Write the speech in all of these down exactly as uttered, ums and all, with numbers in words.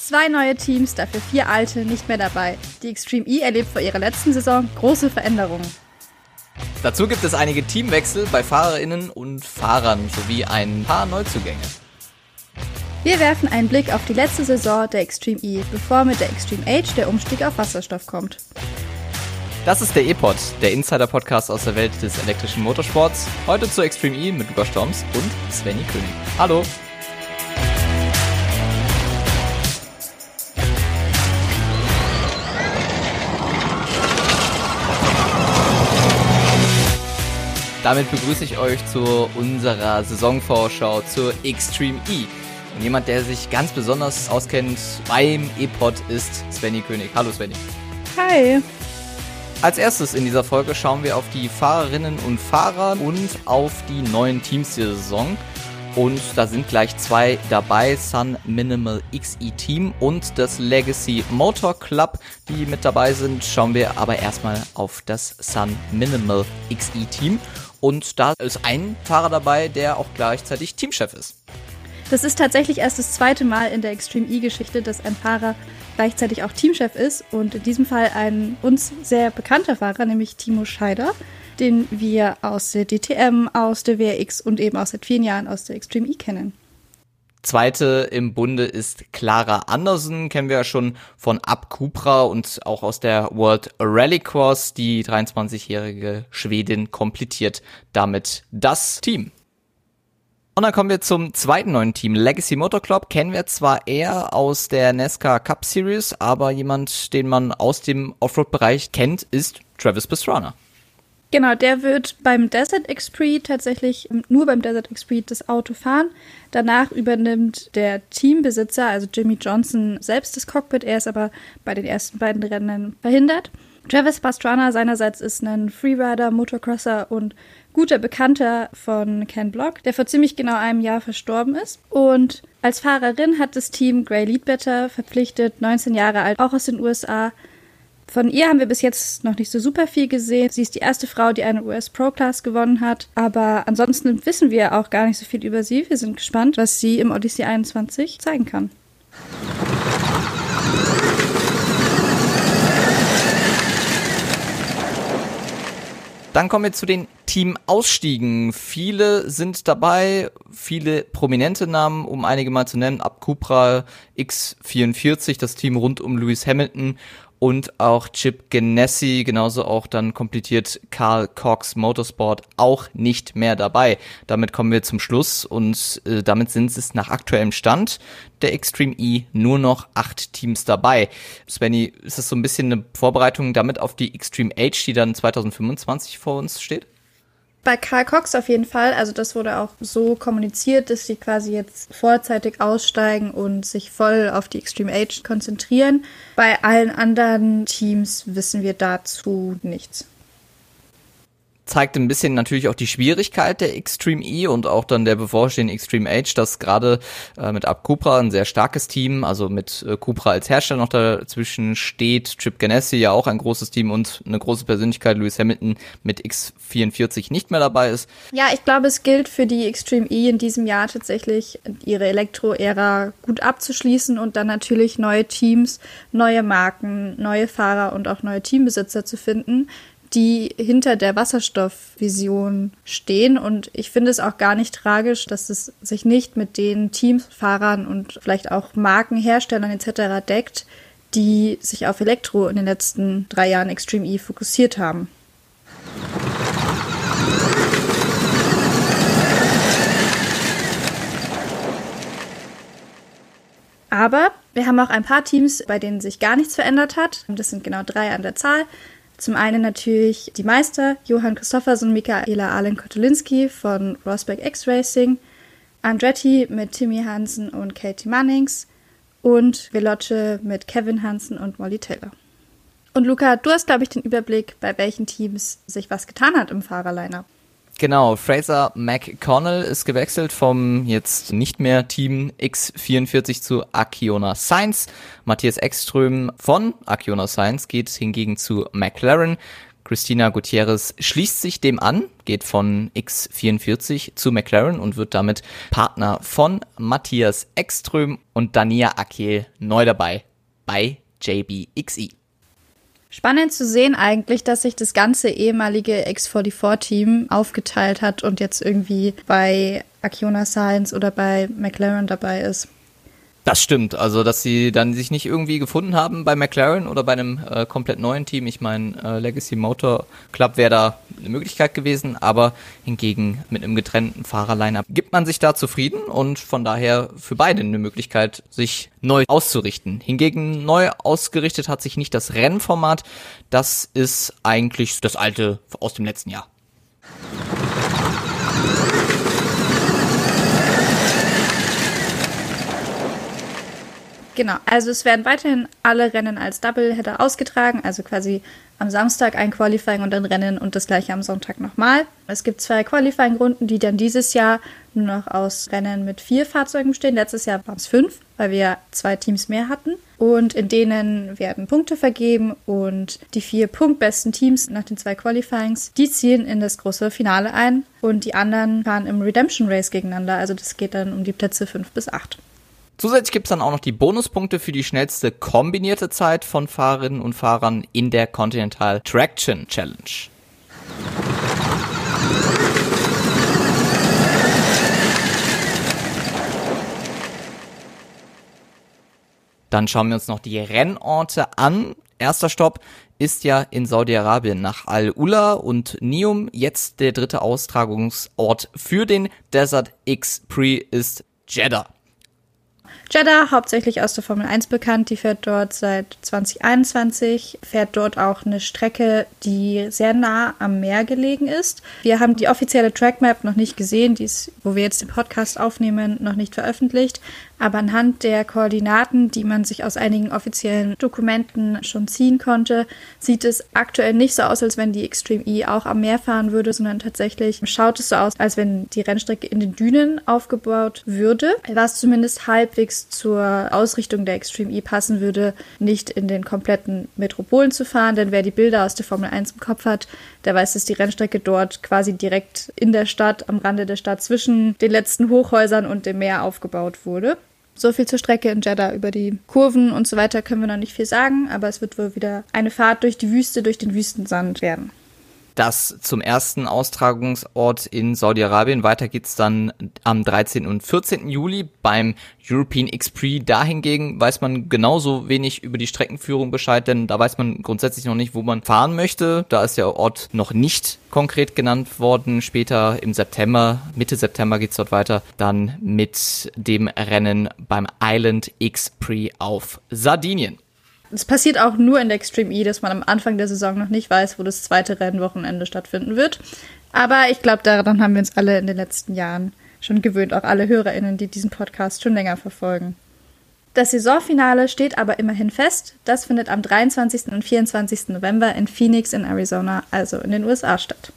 Zwei neue Teams, dafür vier alte nicht mehr dabei. Die Extreme E erlebt vor ihrer letzten Saison große Veränderungen. Dazu gibt es einige Teamwechsel bei FahrerInnen und Fahrern sowie ein paar Neuzugänge. Wir werfen einen Blick auf die letzte Saison der Extreme E, bevor mit der Extreme H der Umstieg auf Wasserstoff kommt. Das ist der E-Pod, der Insider-Podcast aus der Welt des elektrischen Motorsports. Heute zur Extreme E mit Lukas Storms und Svenny König. Hallo! Damit begrüße ich euch zu unserer Saisonvorschau zur Extreme E. Und jemand, der sich ganz besonders auskennt beim E-Pod, ist Svenny König. Hallo Svenny. Hi. Als erstes in dieser Folge schauen wir auf die Fahrerinnen und Fahrer und auf die neuen Teams dieser Saison. Und da sind gleich zwei dabei, Sun Minimal X E Team und das Legacy Motor Club, die mit dabei sind. Schauen wir aber erstmal auf das Sun Minimal X E Team. Und da ist ein Fahrer dabei, der auch gleichzeitig Teamchef ist. Das ist tatsächlich erst das zweite Mal in der Extreme E-Geschichte, dass ein Fahrer gleichzeitig auch Teamchef ist. Und in diesem Fall ein uns sehr bekannter Fahrer, nämlich Timo Scheider, den wir aus der D T M, aus der W R X und eben auch seit vielen Jahren aus der Extreme E kennen. Zweite im Bunde ist Clara Andersen, kennen wir ja schon von Ab Cupra und auch aus der World Rallycross. Die dreiundzwanzigjährige Schwedin komplettiert damit das Team. Und dann kommen wir zum zweiten neuen Team. Legacy Motor Club kennen wir zwar eher aus der NASCAR Cup Series, aber jemand, den man aus dem Offroad-Bereich kennt, ist Travis Pastrana. Genau, der wird beim Desert X-Prix tatsächlich nur beim Desert X-Prix das Auto fahren. Danach übernimmt der Teambesitzer, also Jimmy Johnson, selbst das Cockpit. Er ist aber bei den ersten beiden Rennen verhindert. Travis Pastrana seinerseits ist ein Freerider, Motocrosser und guter Bekannter von Ken Block, der vor ziemlich genau einem Jahr verstorben ist. Und als Fahrerin hat das Team Gray Leadbetter verpflichtet, neunzehn Jahre alt, auch aus den U S A. Von ihr haben wir bis jetzt noch nicht so super viel gesehen. Sie ist die erste Frau, die eine U S Pro Class gewonnen hat. Aber ansonsten wissen wir auch gar nicht so viel über sie. Wir sind gespannt, was sie im Odyssey einundzwanzig zeigen kann. Dann kommen wir zu den Teamausstiegen. Viele sind dabei, viele prominente Namen, um einige mal zu nennen. Ab Cupra, X vierundvierzig, das Team rund um Lewis Hamilton und auch Chip Ganassi, genauso auch dann komplettiert Carl Cox Motorsport auch nicht mehr dabei. Damit kommen wir zum Schluss und äh, damit sind es nach aktuellem Stand der Extreme E nur noch acht Teams dabei. Svenny, ist das so ein bisschen eine Vorbereitung damit auf die Extreme H, die dann zwanzig fünfundzwanzig vor uns steht? Bei Carl Cox auf jeden Fall. Also das wurde auch so kommuniziert, dass sie quasi jetzt vorzeitig aussteigen und sich voll auf die Extreme H konzentrieren. Bei allen anderen Teams wissen wir dazu nichts. Zeigt ein bisschen natürlich auch die Schwierigkeit der Extreme E und auch dann der bevorstehenden Extreme H, dass gerade äh, mit Ab Cupra ein sehr starkes Team, also mit äh, Cupra als Hersteller noch dazwischen steht, Chip Ganassi ja auch ein großes Team und eine große Persönlichkeit, Lewis Hamilton mit X vierundvierzig nicht mehr dabei ist. Ja, ich glaube, es gilt für die Extreme E in diesem Jahr tatsächlich, ihre Elektro-Ära gut abzuschließen und dann natürlich neue Teams, neue Marken, neue Fahrer und auch neue Teambesitzer zu finden, die hinter der Wasserstoffvision stehen. Und ich finde es auch gar nicht tragisch, dass es sich nicht mit den Teams, Fahrern und vielleicht auch Markenherstellern et cetera deckt, die sich auf Elektro in den letzten drei Jahren Extreme E fokussiert haben. Aber wir haben auch ein paar Teams, bei denen sich gar nichts verändert hat. Das sind genau drei an der Zahl. Zum einen natürlich die Meister, Johan Christoffersen, Michaela Allen-Kotulinski von Rosberg X-Racing, Andretti mit Timmy Hansen und Katie Mannings und Veloce mit Kevin Hansen und Molly Taylor. Und Luca, du hast, glaube ich, den Überblick, bei welchen Teams sich was getan hat im Fahrerliner. Genau, Fraser McConnell ist gewechselt vom jetzt nicht mehr Team X vierundvierzig zu Acciona Sainz. Matthias Ekström von Acciona Sainz geht hingegen zu McLaren. Christina Gutierrez schließt sich dem an, geht von X vierundvierzig zu McLaren und wird damit Partner von Matthias Ekström und Dania Akyel neu dabei bei J B X I. Spannend zu sehen eigentlich, dass sich das ganze ehemalige X vierundvierzig-Team aufgeteilt hat und jetzt irgendwie bei Acciona Science oder bei McLaren dabei ist. Das stimmt, also dass sie dann sich nicht irgendwie gefunden haben bei McLaren oder bei einem äh, komplett neuen Team. Ich meine, äh, Legacy Motor Club wäre da eine Möglichkeit gewesen, aber hingegen mit einem getrennten Fahrerline-Up gibt man sich da zufrieden und von daher für beide eine Möglichkeit, sich neu auszurichten. Hingegen neu ausgerichtet hat sich nicht das Rennformat, das ist eigentlich das alte aus dem letzten Jahr. Genau, also es werden weiterhin alle Rennen als Doubleheader ausgetragen, also quasi am Samstag ein Qualifying und ein Rennen und das gleiche am Sonntag nochmal. Es gibt zwei Qualifying-Runden, die dann dieses Jahr nur noch aus Rennen mit vier Fahrzeugen bestehen. Letztes Jahr waren es fünf, weil wir zwei Teams mehr hatten. Und in denen werden Punkte vergeben und die vier punktbesten Teams nach den zwei Qualifyings, die ziehen in das große Finale ein und die anderen fahren im Redemption Race gegeneinander. Also das geht dann um die Plätze fünf bis acht. Zusätzlich gibt es dann auch noch die Bonuspunkte für die schnellste kombinierte Zeit von Fahrerinnen und Fahrern in der Continental Traction Challenge. Dann schauen wir uns noch die Rennorte an. Erster Stopp ist ja in Saudi-Arabien nach Al-Ula und Neom. Jetzt der dritte Austragungsort für den Desert X Prix ist Jeddah. Jeddah, hauptsächlich aus der Formel eins bekannt, die fährt dort seit zwanzig einundzwanzig, fährt dort auch eine Strecke, die sehr nah am Meer gelegen ist. Wir haben die offizielle Trackmap noch nicht gesehen, die ist, wo wir jetzt den Podcast aufnehmen, noch nicht veröffentlicht. Aber anhand der Koordinaten, die man sich aus einigen offiziellen Dokumenten schon ziehen konnte, sieht es aktuell nicht so aus, als wenn die Extreme E auch am Meer fahren würde, sondern tatsächlich schaut es so aus, als wenn die Rennstrecke in den Dünen aufgebaut würde, was zumindest halbwegs zur Ausrichtung der Extreme E passen würde, nicht in den kompletten Metropolen zu fahren, denn wer die Bilder aus der Formel eins im Kopf hat, der weiß, dass die Rennstrecke dort quasi direkt in der Stadt, am Rande der Stadt, zwischen den letzten Hochhäusern und dem Meer aufgebaut wurde. So viel zur Strecke in Jeddah. Über die Kurven und so weiter können wir noch nicht viel sagen, aber es wird wohl wieder eine Fahrt durch die Wüste, durch den Wüstensand werden. Das zum ersten Austragungsort in Saudi-Arabien. Weiter geht's dann am dreizehnten und vierzehnten Juli beim European X-Prix. Da hingegen weiß man genauso wenig über die Streckenführung Bescheid, denn da weiß man grundsätzlich noch nicht, wo man fahren möchte. Da ist der Ort noch nicht konkret genannt worden. Später im September, Mitte September geht's dort weiter, dann mit dem Rennen beim Island X-Prix auf Sardinien. Es passiert auch nur in der Extreme E, dass man am Anfang der Saison noch nicht weiß, wo das zweite Rennwochenende stattfinden wird. Aber ich glaube, daran haben wir uns alle in den letzten Jahren schon gewöhnt, auch alle HörerInnen, die diesen Podcast schon länger verfolgen. Das Saisonfinale steht aber immerhin fest. Das findet am dreiundzwanzigsten und vierundzwanzigsten November in Phoenix in Arizona, also in den U S A, statt.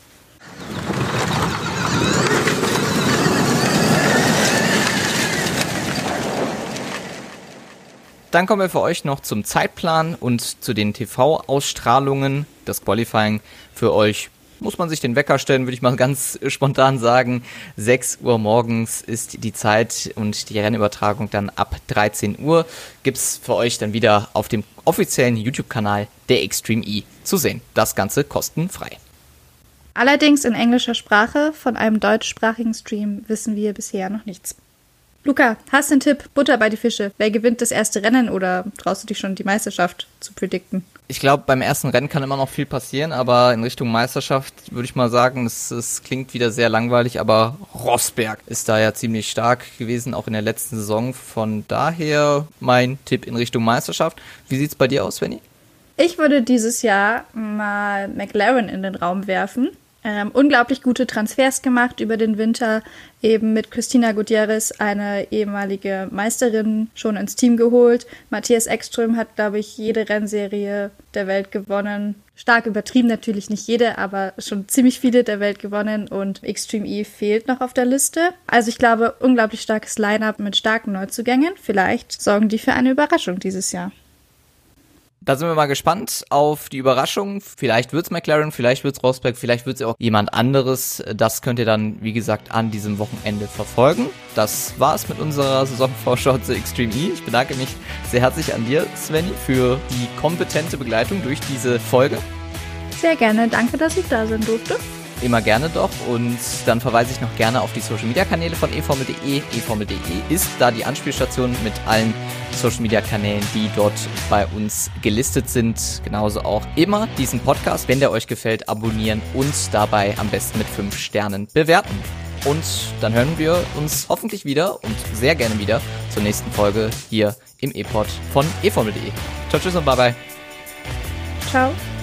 Dann kommen wir für euch noch zum Zeitplan und zu den T V-Ausstrahlungen. Das Qualifying für euch, muss man sich den Wecker stellen, würde ich mal ganz spontan sagen. sechs Uhr morgens ist die Zeit und die Rennübertragung dann ab dreizehn Uhr. Gibt's für euch dann wieder auf dem offiziellen YouTube-Kanal der Extreme E zu sehen. Das Ganze kostenfrei. Allerdings in englischer Sprache. Von einem deutschsprachigen Stream wissen wir bisher noch nichts. Luca, hast du einen Tipp? Butter bei die Fische. Wer gewinnt das erste Rennen oder traust du dich schon, die Meisterschaft zu predikten? Ich glaube, beim ersten Rennen kann immer noch viel passieren, aber in Richtung Meisterschaft würde ich mal sagen, es, es klingt wieder sehr langweilig, aber Rosberg ist da ja ziemlich stark gewesen, auch in der letzten Saison. Von daher mein Tipp in Richtung Meisterschaft. Wie sieht's bei dir aus, Svenny? Ich würde dieses Jahr mal McLaren in den Raum werfen. Ähm, unglaublich gute Transfers gemacht über den Winter, eben mit Christina Gutierrez, eine ehemalige Meisterin, schon ins Team geholt. Matthias Ekström hat, glaube ich, jede Rennserie der Welt gewonnen. Stark übertrieben, natürlich nicht jede, aber schon ziemlich viele der Welt gewonnen und Extreme E fehlt noch auf der Liste. Also ich glaube, unglaublich starkes Line-Up mit starken Neuzugängen. Vielleicht sorgen die für eine Überraschung dieses Jahr. Da sind wir mal gespannt auf die Überraschung. Vielleicht wird's McLaren, vielleicht wird's Rosberg, vielleicht wird's auch jemand anderes. Das könnt ihr dann, wie gesagt, an diesem Wochenende verfolgen. Das war's mit unserer Saisonvorschau zu Extreme E. Ich bedanke mich sehr herzlich an dir, Svenny, für die kompetente Begleitung durch diese Folge. Sehr gerne. Danke, dass ich da sein durfte. Immer gerne doch, und dann verweise ich noch gerne auf die Social-Media-Kanäle von eFormel punkt de. eFormel punkt de ist da die Anspielstation mit allen Social-Media-Kanälen, die dort bei uns gelistet sind. Genauso auch immer diesen Podcast, wenn der euch gefällt, abonnieren und dabei am besten mit fünf Sternen bewerten. Und dann hören wir uns hoffentlich wieder und sehr gerne wieder zur nächsten Folge hier im E-Pod von eFormel punkt de. Ciao, tschüss und bye bye. Ciao.